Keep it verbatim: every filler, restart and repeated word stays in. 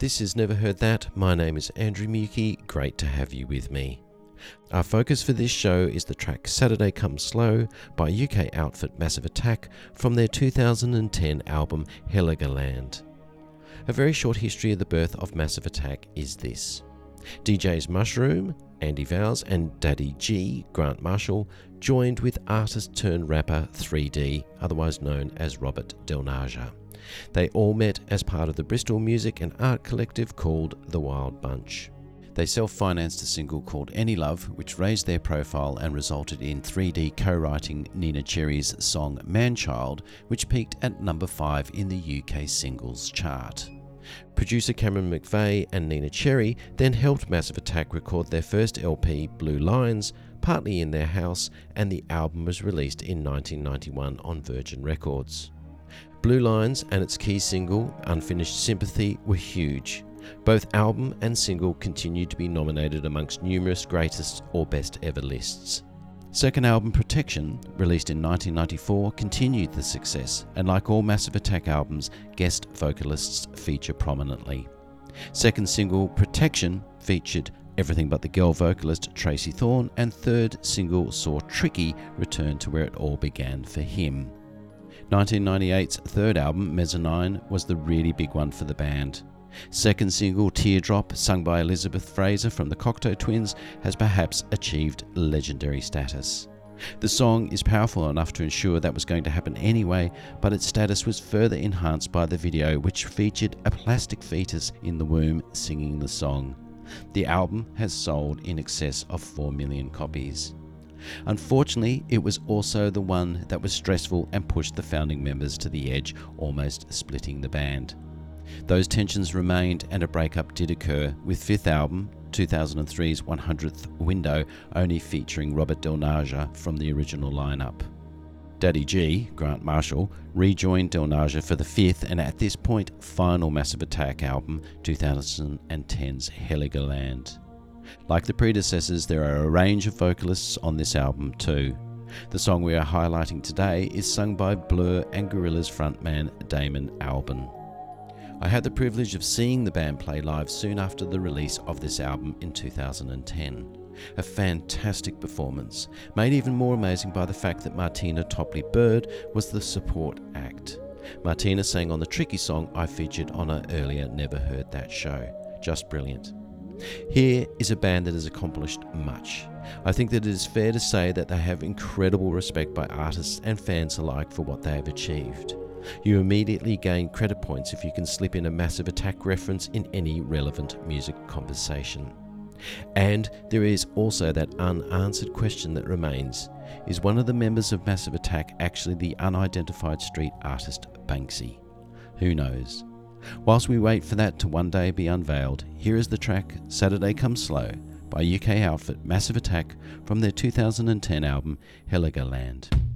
This is Never Heard That. My name is Andrew Mukey. Great to have you with me. Our focus for this show is the track Saturday Come Slow by U K outfit Massive Attack from their two thousand ten album Heligoland. A very short history of the birth of Massive Attack is this. D Js Mushroom, Andy Vowes and Daddy G, Grant Marshall, joined with artist turned rapper three D, otherwise known as Robert Del Naja. They all met as part of the Bristol music and art collective called The Wild Bunch. They self-financed a single called Any Love, which raised their profile and resulted in three D co-writing Nina Cherry's song Manchild, which peaked at number five in the U K singles chart. Producer Cameron McVeigh and Nina Cherry then helped Massive Attack record their first L P, Blue Lines, partly in their house, and the album was released in nineteen ninety-one on Virgin Records. Blue Lines and its key single, Unfinished Sympathy, were huge. Both album and single continued to be nominated amongst numerous greatest or best ever lists. Second album Protection, released in nineteen ninety-four, continued the success, and like all Massive Attack albums, guest vocalists feature prominently. Second single Protection featured everything but the girl vocalist Tracy Thorn, and third single saw Tricky return to where it all began for him. nineteen ninety-eight's third album, Mezzanine, was the really big one for the band. Second single, Teardrop, sung by Elizabeth Fraser from the Cocteau Twins, has perhaps achieved legendary status. The song is powerful enough to ensure that was going to happen anyway, but its status was further enhanced by the video, which featured a plastic fetus in the womb singing the song. The album has sold in excess of four million copies. Unfortunately, it was also the one that was stressful and pushed the founding members to the edge, almost splitting the band. Those tensions remained and a breakup did occur, with fifth album, two thousand three's one hundredth Window, only featuring Robert Del Naja from the original lineup. Daddy G, Grant Marshall, rejoined Del Naja for the fifth and at this point final Massive Attack album, two thousand ten's Heligoland. Like the predecessors, there are a range of vocalists on this album too. The song we are highlighting today is sung by Blur and Gorillaz frontman Damon Albarn. I had the privilege of seeing the band play live soon after the release of this album in two thousand ten. A fantastic performance, made even more amazing by the fact that Martina Topley Bird was the support act. Martina sang on the Tricky song I featured on our earlier Never Heard That show. Just brilliant. Here is a band that has accomplished much. I think that it is fair to say that they have incredible respect by artists and fans alike for what they have achieved. You immediately gain credit points if you can slip in a Massive Attack reference in any relevant music conversation. And there is also that unanswered question that remains. Is one of the members of Massive Attack actually the unidentified street artist Banksy? Who knows? Whilst we wait for that to one day be unveiled, here is the track Saturday Come Slow by U K outfit Massive Attack from their two thousand ten album Heligoland.